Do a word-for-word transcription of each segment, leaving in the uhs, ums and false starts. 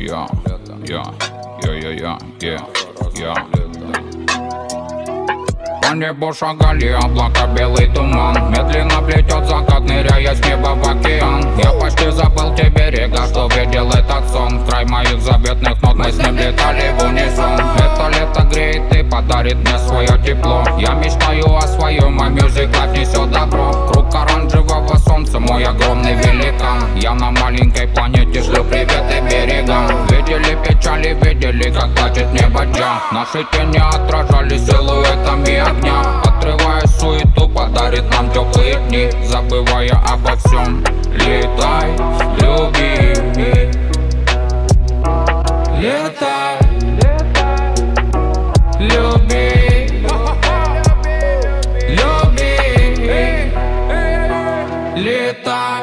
я, я, я, я, я, я, я. По небу шагали облака, белый туман. Медленно плетет закат, ныряя с неба в океан. Я почти забыл те берега, что видел этот сон. В край моих заветных нот мы с ним летали в унисон. Это лето греет и подарит мне свое тепло. Я мечтаю о своем, а Music Life несет добро. Круг оранжевого солнца, мой огромный великан. Я на маленькой планете шлю приветы берегам. Видели печали, видели, как плачет небо Джа. Наши тени отражали силуэтами огня. Отрывая суету, подарит нам теплые дни. Забывая обо всем, летай, любимый. Летай, люби, люби. Летай,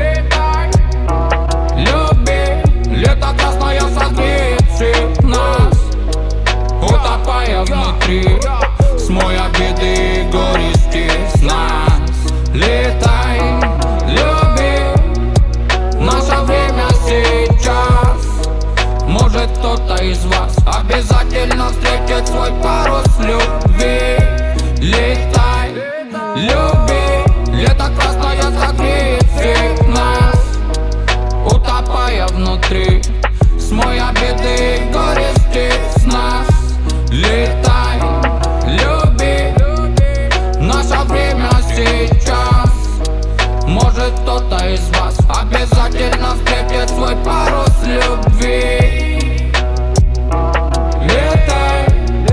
люби. Лето красное согреет всех нас, утопая внутри. Смой обиды и горести с нас. Летай, люби. Наше время сейчас. Может кто-то из вас обязательно встретит свой парус любви. Летай, люби. Лето красное согреет всех нас, утопая внутри. Смой обиды и горести с нас. Летай, люби. Наше время сейчас. Может кто-то из вас обязательно встретит свой парус любви. Летай,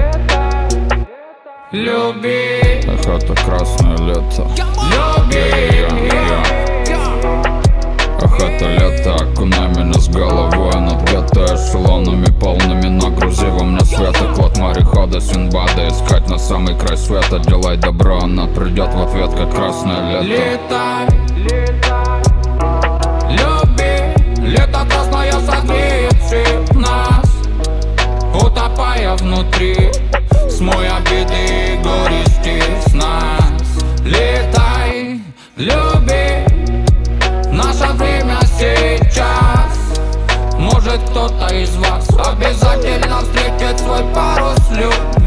люби. Эх, это красное лето. Люби. Ах, это лето, окунай меня с головой над гетто эшелонами полными. Нагрузи во мне света, клад морехода Синдбада. Искать на самый край света, делай добро, она придет в ответ, как красное лето. Летай, люби. Лето красное согреет всех нас, утопая внутри. Смой обиды и горести с нас. Летай, люби. Наше время сейчас. Может кто-то из вас обязательно встретит свой парус любви.